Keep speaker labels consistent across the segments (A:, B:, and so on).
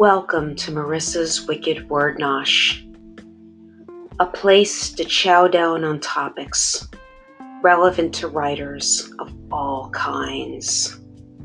A: Welcome to Marissa's Wicked Word Nosh, a place to chow down on topics relevant to writers of all kinds.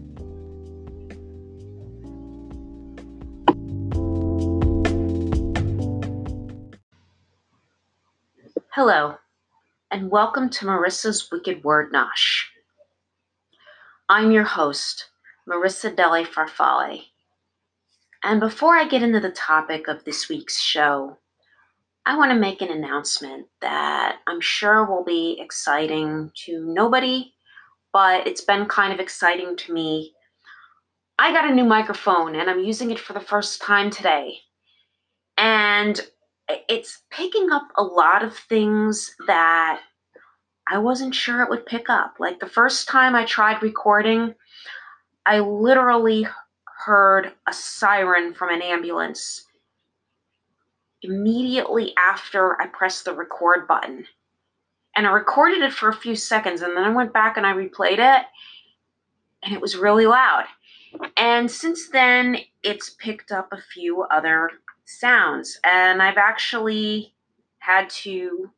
A: Hello, and welcome to Marissa's Wicked Word Nosh. I'm your host, Marissa Delle Farfalle. And before I get into the topic of this week's show, I want to make an announcement that I'm sure will be exciting to nobody, but it's been kind of exciting to me. I got a new microphone and I'm using it for the first time today. And it's picking up a lot of things that I wasn't sure it would pick up. Like the first time I tried recording, I literally heard a siren from an ambulance immediately after I pressed the record button. And I recorded it for a few seconds and then I went back and I replayed it and it was really loud. And since then, it's picked up a few other sounds and I've actually had to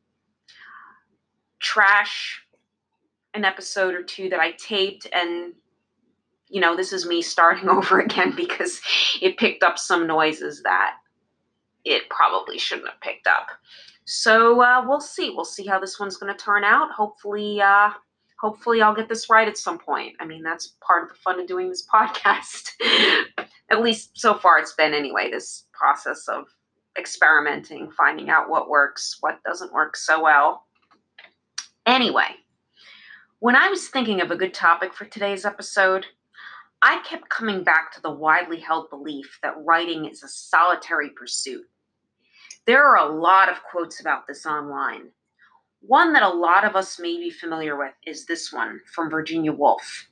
A: trash an episode or two that I taped, and this is me starting over again because it picked up some noises that it probably shouldn't have picked up. So we'll see how this one's going to turn out. Hopefully I'll get this right at some point. I mean, that's part of the fun of doing this podcast. At least so far it's been anyway, this process of experimenting, finding out what works, what doesn't work so well. Anyway, when I was thinking of a good topic for today's episode, I kept coming back to the widely held belief that writing is a solitary pursuit. There are a lot of quotes about this online. One that a lot of us may be familiar with is this one from Virginia Woolf.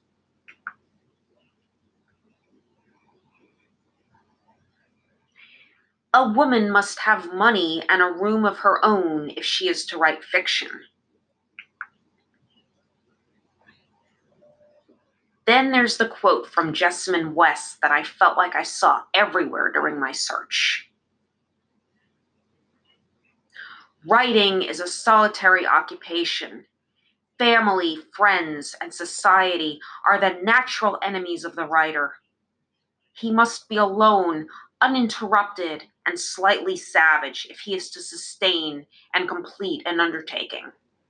A: A woman must have money and a room of her own if she is to write fiction. Then there's the quote from Jessamine West that I felt like I saw everywhere during my search. Writing is a solitary occupation. Family, friends, and society are the natural enemies of the writer. He must be alone, uninterrupted, and slightly savage if he is to sustain and complete an undertaking.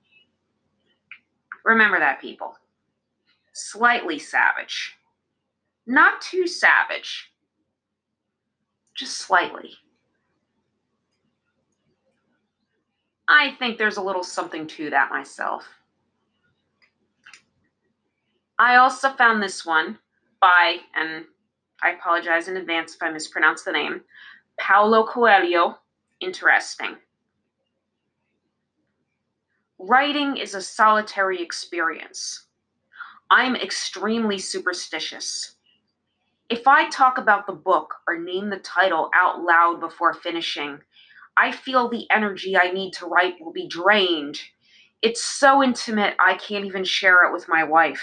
A: Remember that, people. Slightly savage. Not too savage. Just slightly. I think there's a little something to that myself. I also found this one by, and I apologize in advance if I mispronounce the name, Paulo Coelho, interesting. Writing is a solitary experience. I'm extremely superstitious. If I talk about the book or name the title out loud before finishing, I feel the energy I need to write will be drained. It's so intimate, I can't even share it with my wife.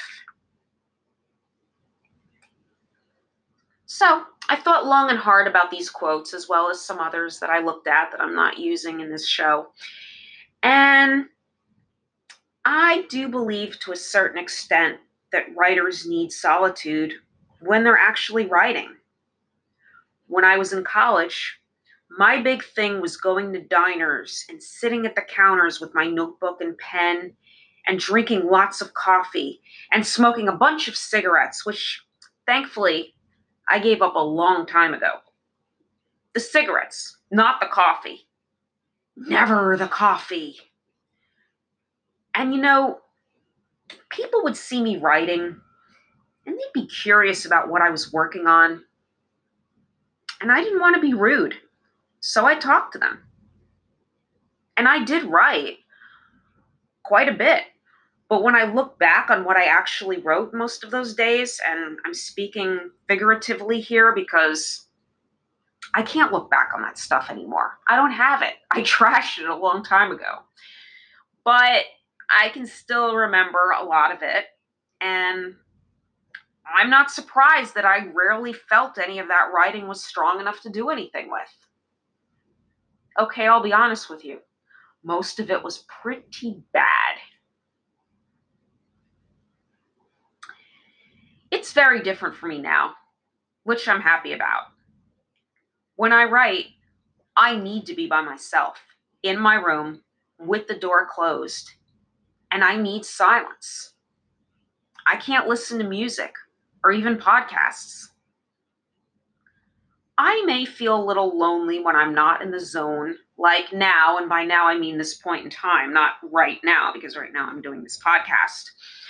A: So I thought long and hard about these quotes, as well as some others that I looked at that I'm not using in this show. And I do believe to a certain extent that writers need solitude when they're actually writing. When I was in college, my big thing was going to diners and sitting at the counters with my notebook and pen and drinking lots of coffee and smoking a bunch of cigarettes, which thankfully I gave up a long time ago. The cigarettes, not the coffee. Never the coffee. And people would see me writing and they'd be curious about what I was working on. And I didn't want to be rude, so I talked to them. And I did write quite a bit. But when I look back on what I actually wrote most of those days, and I'm speaking figuratively here because I can't look back on that stuff anymore. I don't have it. I trashed it a long time ago. But I can still remember a lot of it. And I'm not surprised that I rarely felt any of that writing was strong enough to do anything with. Okay, I'll be honest with you. Most of it was pretty bad. It's very different for me now, which I'm happy about. When I write, I need to be by myself, in my room, with the door closed, and I need silence. I can't listen to music or even podcasts. I may feel a little lonely when I'm not in the zone, like now, and by now I mean this point in time, not right now, because right now I'm doing this podcast.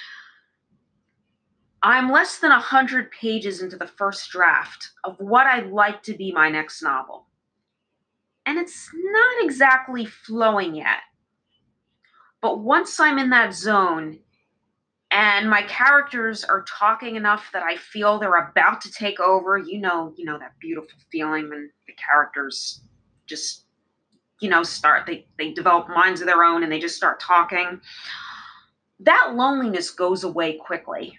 A: I'm less than 100 pages into the first draft of what I'd like to be my next novel. And it's not exactly flowing yet. But once I'm in that zone and my characters are talking enough that I feel they're about to take over, that beautiful feeling when the characters just, they develop minds of their own and they just start talking. That loneliness goes away quickly.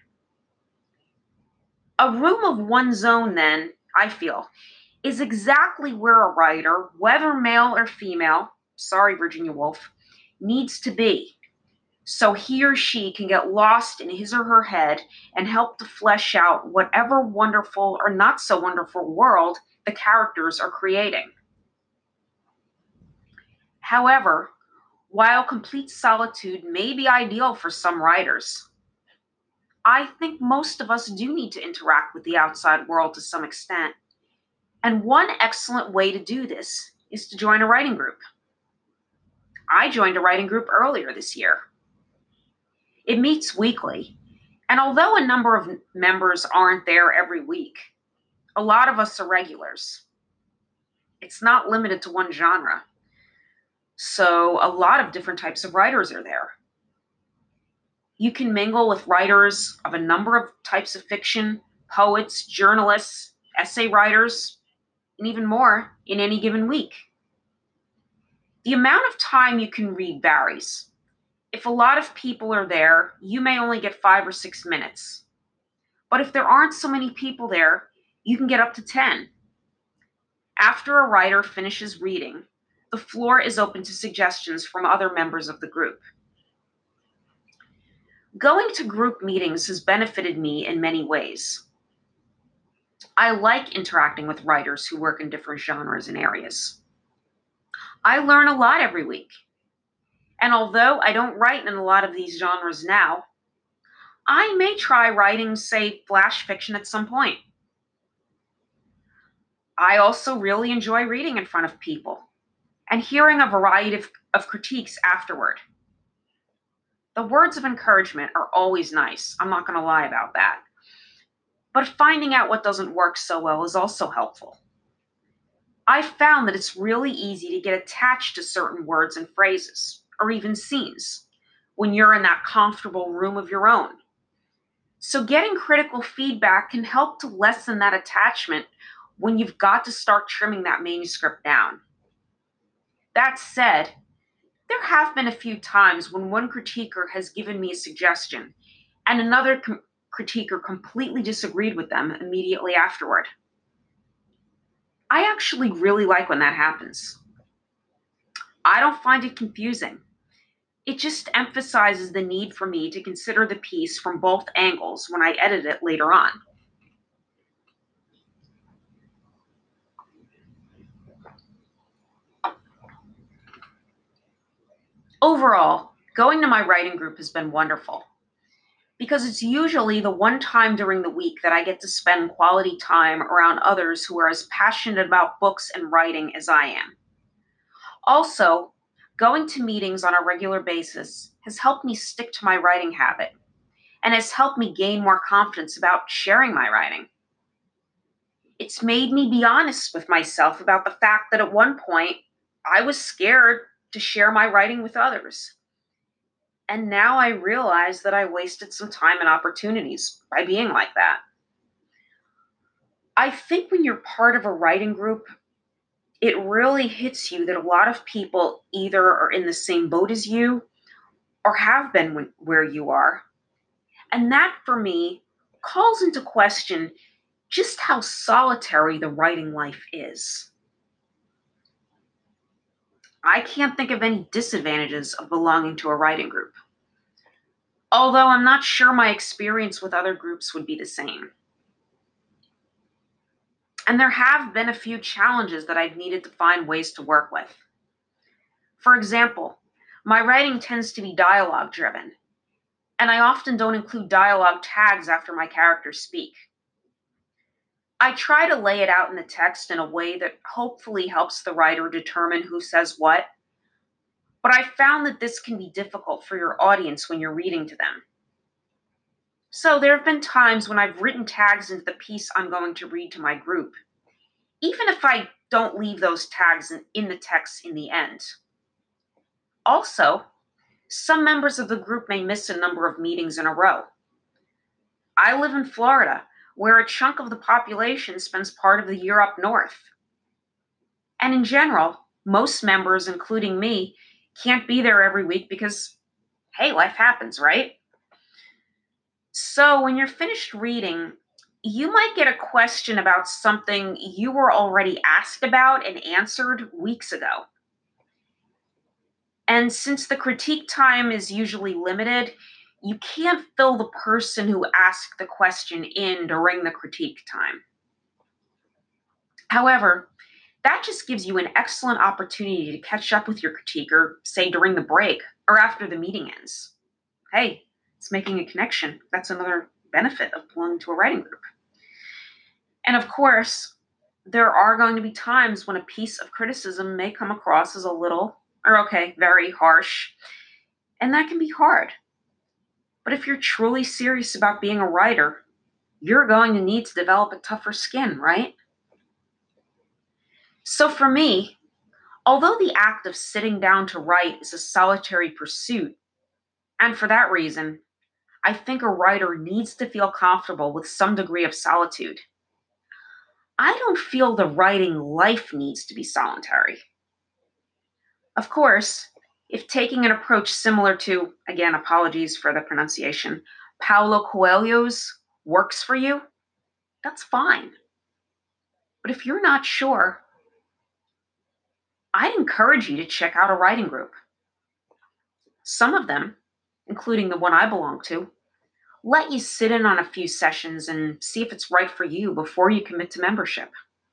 A: A room of one zone, then, I feel, is exactly where a writer, whether male or female, sorry, Virginia Woolf, needs to be. So he or she can get lost in his or her head and help to flesh out whatever wonderful or not so wonderful world the characters are creating. However, while complete solitude may be ideal for some writers, I think most of us do need to interact with the outside world to some extent. And one excellent way to do this is to join a writing group. I joined a writing group earlier this year. It meets weekly, and although a number of members aren't there every week, a lot of us are regulars. It's not limited to one genre. So a lot of different types of writers are there. You can mingle with writers of a number of types of fiction, poets, journalists, essay writers, and even more in any given week. The amount of time you can read varies. If a lot of people are there, you may only get 5 or 6 minutes. But if there aren't so many people there, you can get up to 10. After a writer finishes reading, the floor is open to suggestions from other members of the group. Going to group meetings has benefited me in many ways. I like interacting with writers who work in different genres and areas. I learn a lot every week. And although I don't write in a lot of these genres now, I may try writing, say, flash fiction at some point. I also really enjoy reading in front of people and hearing a variety of critiques afterward. The words of encouragement are always nice. I'm not going to lie about that. But finding out what doesn't work so well is also helpful. I've found that it's really easy to get attached to certain words and phrases, or even scenes, when you're in that comfortable room of your own. So getting critical feedback can help to lessen that attachment when you've got to start trimming that manuscript down. That said, there have been a few times when one critiquer has given me a suggestion and another critiquer completely disagreed with them immediately afterward. I actually really like when that happens. I don't find it confusing. It just emphasizes the need for me to consider the piece from both angles when I edit it later on. Overall, going to my writing group has been wonderful because it's usually the one time during the week that I get to spend quality time around others who are as passionate about books and writing as I am. Also, going to meetings on a regular basis has helped me stick to my writing habit and has helped me gain more confidence about sharing my writing. It's made me be honest with myself about the fact that at one point I was scared to share my writing with others. And now I realize that I wasted some time and opportunities by being like that. I think when you're part of a writing group, it really hits you that a lot of people either are in the same boat as you or have been where you are. And that, for me, calls into question just how solitary the writing life is. I can't think of any disadvantages of belonging to a writing group, although I'm not sure my experience with other groups would be the same. And there have been a few challenges that I've needed to find ways to work with. For example, my writing tends to be dialogue driven, and I often don't include dialogue tags after my characters speak. I try to lay it out in the text in a way that hopefully helps the writer determine who says what, but I found that this can be difficult for your audience when you're reading to them. So there have been times when I've written tags into the piece I'm going to read to my group, even if I don't leave those tags in the text in the end. Also, some members of the group may miss a number of meetings in a row. I live in Florida, where a chunk of the population spends part of the year up north. And in general, most members, including me, can't be there every week because, hey, life happens, right? So when you're finished reading, you might get a question about something you were already asked about and answered weeks ago. And since the critique time is usually limited, you can't fill the person who asked the question in during the critique time. However, that just gives you an excellent opportunity to catch up with your critiquer, say during the break or after the meeting ends. Hey, it's making a connection. That's another benefit of belonging to a writing group. And of course, there are going to be times when a piece of criticism may come across as a little, or very harsh, and that can be hard. But if you're truly serious about being a writer, you're going to need to develop a tougher skin, right? So for me, although the act of sitting down to write is a solitary pursuit, and for that reason, I think a writer needs to feel comfortable with some degree of solitude, I don't feel the writing life needs to be solitary. Of course, if taking an approach similar to, again, apologies for the pronunciation, Paulo Coelho's works for you, that's fine. But if you're not sure, I'd encourage you to check out a writing group. Some of them, including the one I belong to, let you sit in on a few sessions and see if it's right for you before you commit to membership.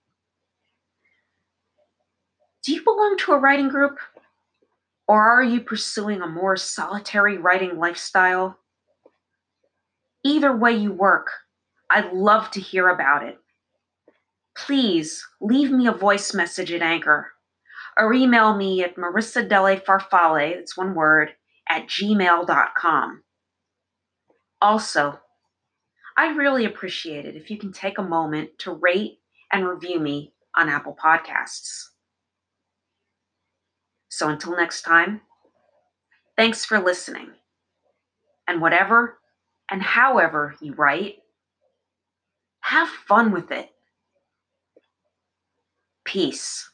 A: Do you belong to a writing group? Or are you pursuing a more solitary writing lifestyle? Either way you work, I'd love to hear about it. Please leave me a voice message at Anchor or email me at marissadelefarfalle, that's one word, at gmail.com. Also, I'd really appreciate it if you can take a moment to rate and review me on Apple Podcasts. So until next time, thanks for listening. And whatever and however you write, have fun with it. Peace.